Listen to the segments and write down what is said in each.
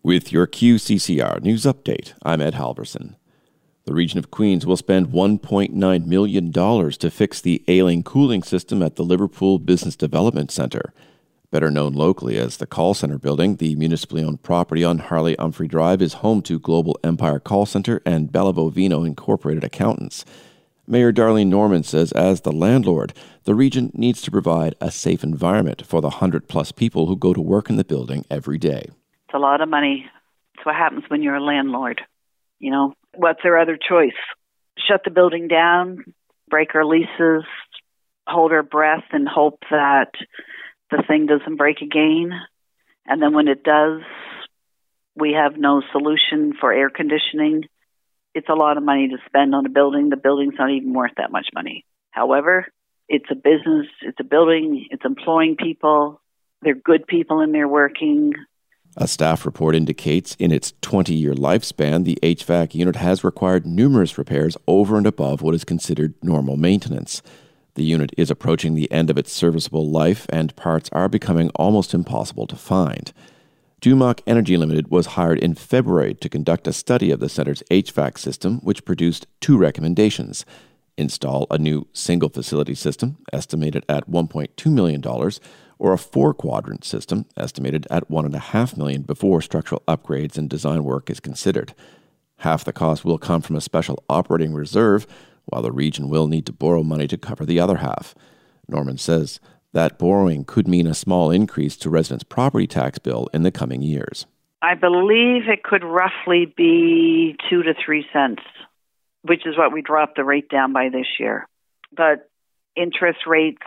With your QCCR News Update, I'm Ed Halverson. The region of Queens will spend $1.9 million to fix the ailing cooling system at the Liverpool Business Development Centre. Better known locally as the Call Centre building, the municipally owned property on Harley Humphrey Drive is home to Global Empire Call Centre and Bellavovino Incorporated Accountants. Mayor Darlene Norman says as the landlord, the region needs to provide a safe environment for the 100-plus people who go to work in the building every day. It's a lot of money. It's what happens when you're a landlord. You know, what's their other choice? Shut the building down, break our leases, hold our breath and hope that the thing doesn't break again. And then when it does, we have no solution for air conditioning. It's a lot of money to spend on a building. The building's not even worth that much money. However, it's a business, it's a building, it's employing people. They're good people in there working. A staff report indicates in its 20-year lifespan, the HVAC unit has required numerous repairs over and above what is considered normal maintenance. The unit is approaching the end of its serviceable life, and parts are becoming almost impossible to find. Dumac Energy Limited was hired in February to conduct a study of the centre's HVAC system, which produced two recommendations. Install a new single-facility system, estimated at $1.2 million, or a four-quadrant system, estimated at $1.5 million before structural upgrades and design work is considered. Half the cost will come from a special operating reserve, while the region will need to borrow money to cover the other half. Norman says that borrowing could mean a small increase to residents' property tax bill in the coming years. I believe it could roughly be 2 to 3 cents, which is what we dropped the rate down by this year. But interest rates,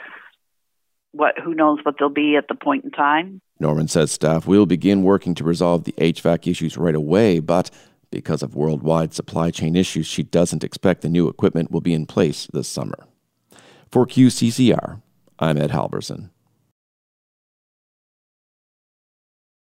who knows what they'll be at the point in time. Norman says staff will begin working to resolve the HVAC issues right away, but because of worldwide supply chain issues, she doesn't expect the new equipment will be in place this summer. For QCCR, I'm Ed Halverson.